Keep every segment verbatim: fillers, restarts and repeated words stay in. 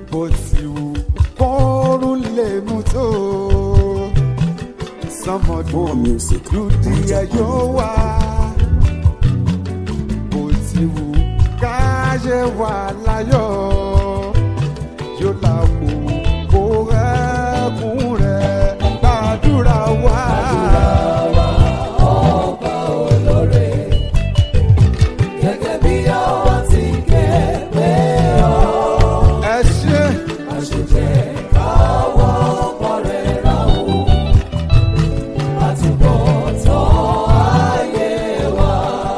bó ti wù kọ́rùn lè mú tó sọmọdún lùdí ẹ̀yọ́ wá bó ti wù káyé wà láyọ̀ yóò láwò kó ẹkún rẹ̀ gbàdúrà wá. Ọba olóore gẹ́gẹ́ bí àwa ti ké pé ọ́. Ẹ ṣé àṣejẹ káwọ́ ọ̀pọ̀ rẹ̀ rà ó àtúbọ̀tán ayé wa.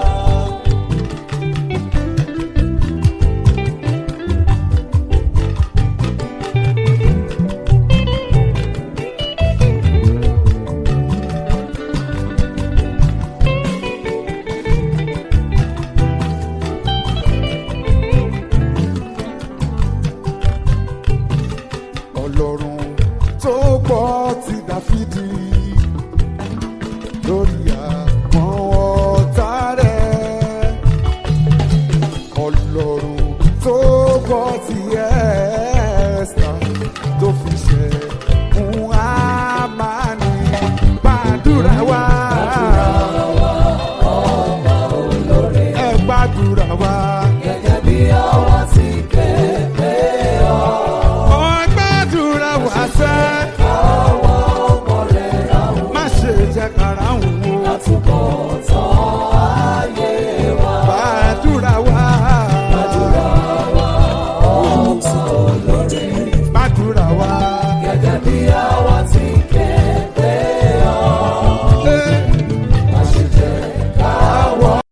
Ọlọ́run tó gbọ́ ti Dáfídì lórí àwọn ọ̀tá rẹ̀. Ọlọ́run tó gbọ́ ti Ẹ́sítà tó fi ṣẹ́